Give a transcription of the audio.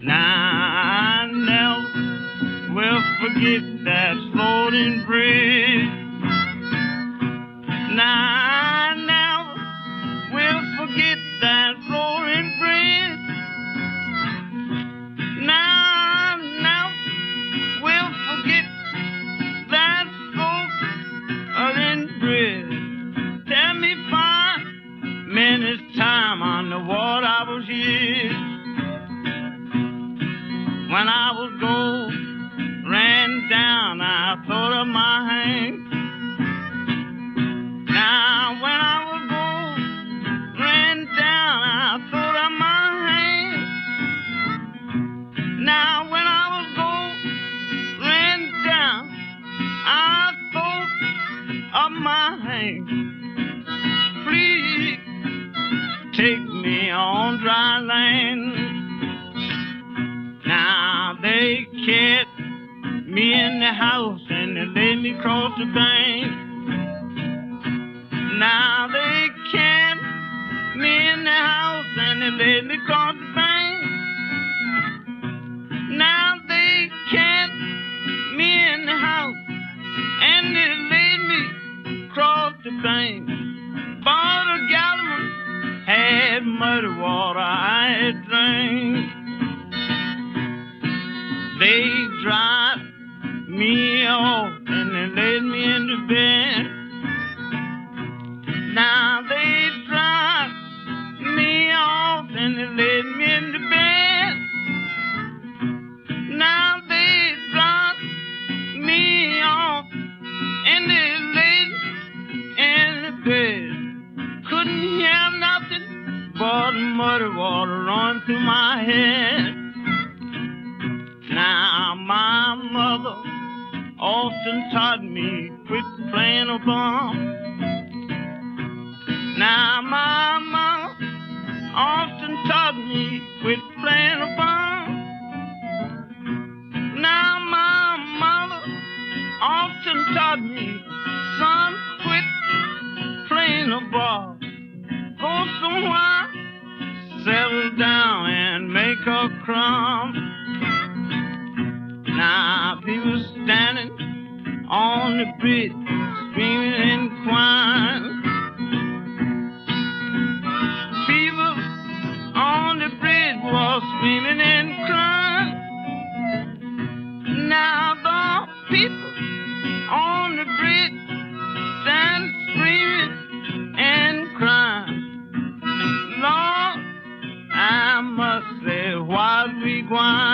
Now I never will forget that floating bridge. Now I never will forget that floating bridge. Now I never will forget that floating bridge. Tell me 5 minutes time on the water I was here. When I was gold, ran down, I thought of my hand. Now when I was gold, ran down, I thought of my hand. Now when I was gold, ran down, I thought of my hand. Please take me on dry land. Now they kept me in the house and they laid me across the bank. Now they kept me in the house and they laid me across the bank. Now they kept me in the house and they laid me across the bank. Bought a gallon, had muddy water I had drank. They dried me off and they laid me in the bed. Now they dried me off and they laid me in the bed. Now they dried me off and they laid me in the bed. Couldn't hear nothing but muddy water running through my head. Now my mother often taught me quit playing a bum. Now my mama often taught me quit playing a bum. Now my mother often taught me, son, quit playing a ball. Go somewhere, settle down and make a crumb. Now people standing on the bridge, screaming and crying. People on the bridge was screaming and crying. Now the people on the bridge stand screaming and crying. Lord, I must say, why we grind?